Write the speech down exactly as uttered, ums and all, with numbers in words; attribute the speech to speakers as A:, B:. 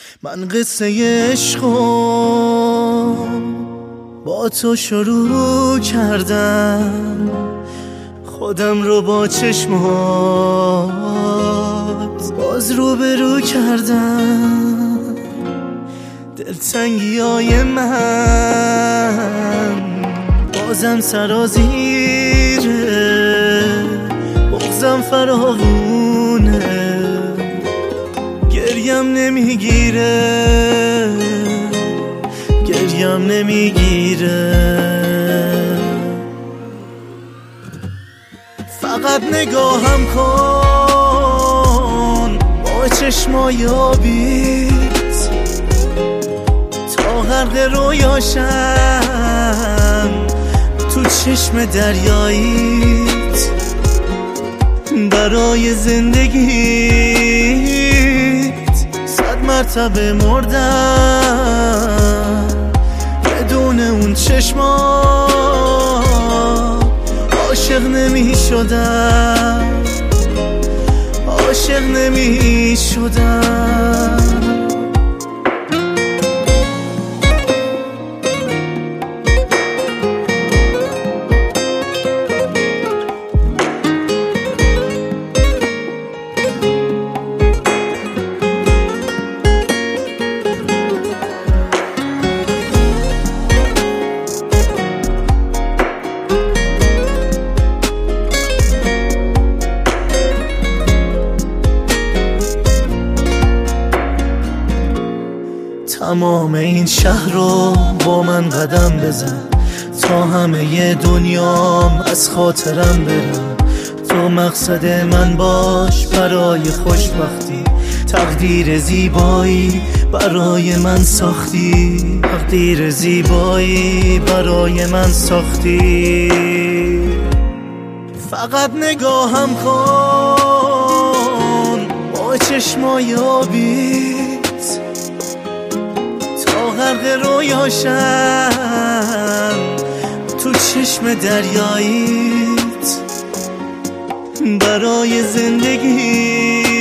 A: من قصه عشقو با تو شروع کردم، خودم رو با چشمات باز رو به رو کردم. دلتنگی های من بازم سرازیره، بغضم فراوونه، گریم نمیگیره گریم نمیگیره. فقط نگاهم کن با چشمای آبیت تا غرق رویاشم تو چشم دریاییت. برای زندگیت صد مرتبه مردم، بدون اون چشما عاشق نمی شدم عاشق نمی شدم. تمام این شهر رو با من قدم بزن تا همه دنیام از خاطرم برم. تو مقصد من باش برای خوشبختی، تقدیر زیبایی برای من ساختی، تقدیر زیبایی برای من ساختی. فقط نگاهم کن با چشمای آبیت تا غرق رویاشم تو چشم دریاییت. برای زندگی